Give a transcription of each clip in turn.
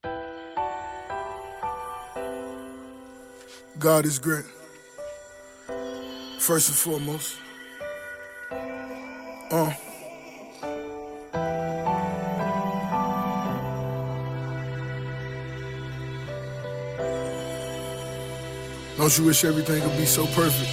God is great, first and foremost. Don't you wish everything could be so perfect?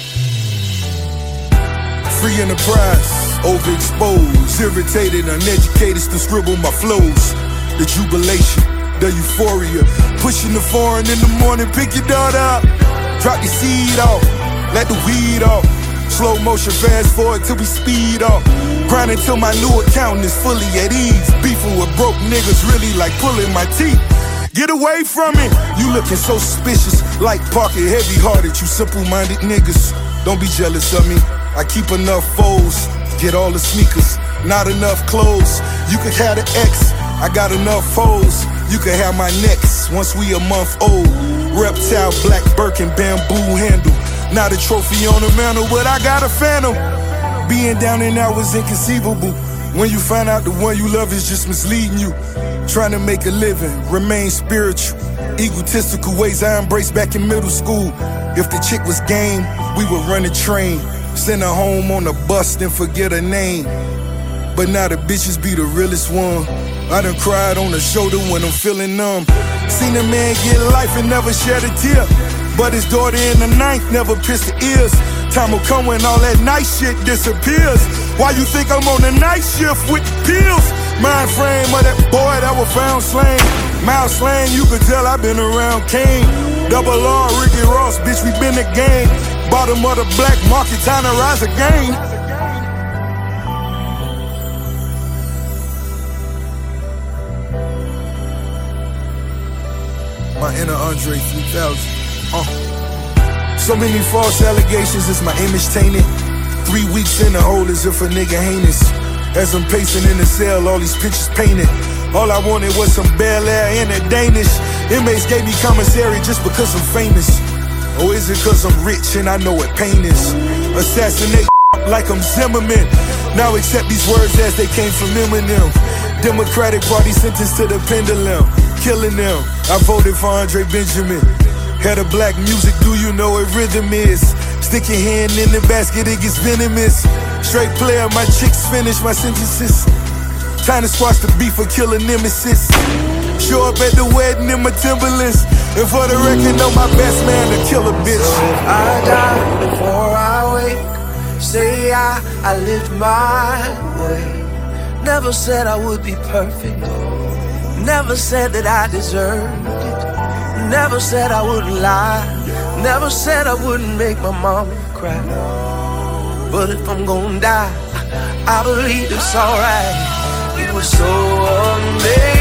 Free enterprise, overexposed, irritated, uneducated, still scribble my flows. The jubilation, the euphoria, pushing the foreign in the morning, pick your daughter up, drop your seed off, let the weed off, slow motion fast forward till we speed off, grinding till my new accountant is fully at ease, beefing with broke niggas really like pulling my teeth. Get away from it, you looking so suspicious, like Parker, heavy-hearted, you simple-minded niggas. Don't be jealous of me, I keep enough foes, get all the sneakers, not enough clothes. You could have the X, I got enough foes. You could have my next, once we a month old. Reptile, black Birkin, bamboo handle. Not a trophy on the mantle, but I got a phantom. Being down and out was inconceivable. When you find out the one you love is just misleading you. Trying to make a living, remain spiritual. Egotistical ways I embraced back in middle school. If the chick was game, we would run a train. Send her home on a bus, then forget her name. But now the bitches be the realest one. I done cried on the shoulder when I'm feeling numb. Seen a man get life and never shed a tear. But his daughter in the ninth never pierced the ears. Time will come when all that nice shit disappears. Why you think I'm on the night shift with pills? Mind frame of that boy that was found slain. Miles slain, you could tell I've been around Kane. Double R, Ricky Ross, bitch, we been the game. Bottom of the black market, time to rise again. My inner Andre 3000. So many false allegations, is my image tainted? 3 weeks in the hole as if a nigga heinous. As I'm pacing in the cell, all these pictures painted. All I wanted was some Bel Air and a Danish. Inmates gave me commissary just because I'm famous. Or is it cause I'm rich and I know what pain is? Assassinate like I'm Zimmerman. Now accept these words as they came from Eminem. Democratic Party sentenced to the pendulum. Killing them, I voted for Andre Benjamin. Had a black music, do you know what rhythm is? Stick your hand in the basket, it gets venomous. Straight player, my chicks finish my sentences. Time to squash the beef or kill a nemesis. Show up at the wedding in my Timberlands. And for the record, know my best man to kill a bitch. So if I die before I wake, say I lived my way. Never said I would be perfect. Never said that I deserved it. Never said I wouldn't lie. Never said I wouldn't make my mama cry. But if I'm gonna die, I believe it's alright. It was so amazing.